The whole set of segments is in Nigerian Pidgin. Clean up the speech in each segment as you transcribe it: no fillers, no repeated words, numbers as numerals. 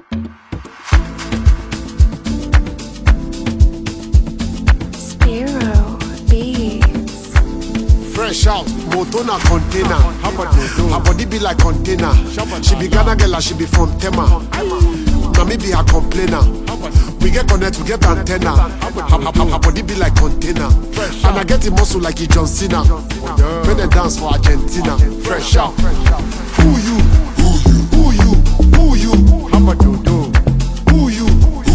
Fresh out, motor na container. Her body be like container. She be Ghana girl and she be from Tema. Now me be her complainer. We get connect, we get antenna. Her body be like container. And I get the muscle like a John Cena. When they dance for Argentina. Fresh out. Who you? Who you? Who you? Who you?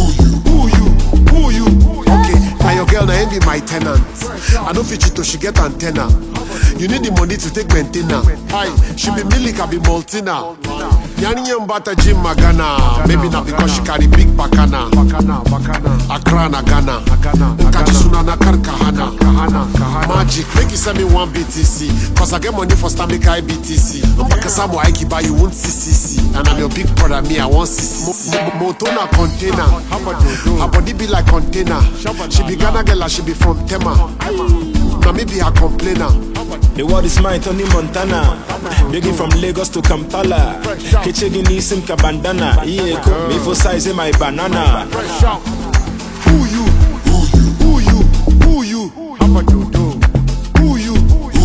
Who you? Okay, now your girl now be my tenant. I don't fit you to she get antenna. You need the money to take maintenance. Hi, she be Milik, I be Maltina. Yani mbata Jim Magana. Maybe not because she carry big bakana. Accra na Ghana. Nkajisuna na Karkahana. Magic, make you send me one BTC. Cause I get money for stomach IBTC. Mpakasamu Aiki buy you won't CCC. And I'm your big brother, me I want CCC. Motor na container. Her body be like container. She be Ghana girl and she be from Tema. Now me be her complainer. The world is mine, Tony Montana. Begging from Lagos to Kampala. Kichegi ni sim kabandana. Yeah, cook me for size in my banana. Who you? Who you? Who you? Who you?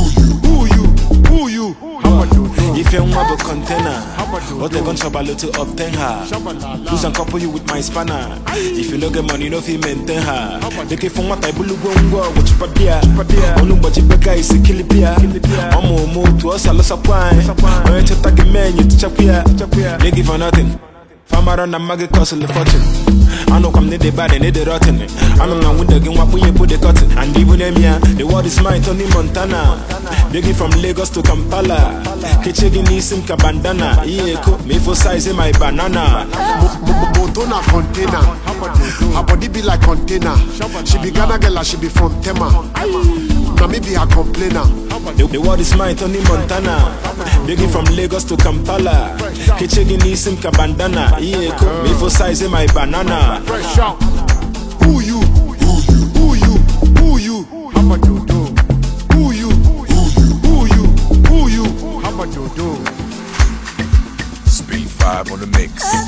Who you? If you want a container, what they gonna trouble to obtain her? Lose and couple you with my spanner. If you no get money, no fee maintain her. They can from what I believe what you padia. Only but you bega is a kilipia. Omo to us a loss of wine. When you take a man, you chop here. They give her nothing. Farmer and Maggie cost the fortune. I know come need the bad and need the rotten. I don't know when they get what you put the cotton. And even them here, the world is mine, Tony Montana. Begging from Lagos to Kampala. Kichegi ni sim kabandana. Yeah, cook me for size in my banana. Motor na container. Her body be like container. She be Ghana girl and she be from Tema. Now me be her complainer. The world is mine, Tony Montana. Begging from Lagos to Kampala. Kichegi ni sim kabandana. Yeah, cook me for size in my banana. Fresh out. Who you? Who you? Who you? Who you? Who you? Speed 5 on the mix.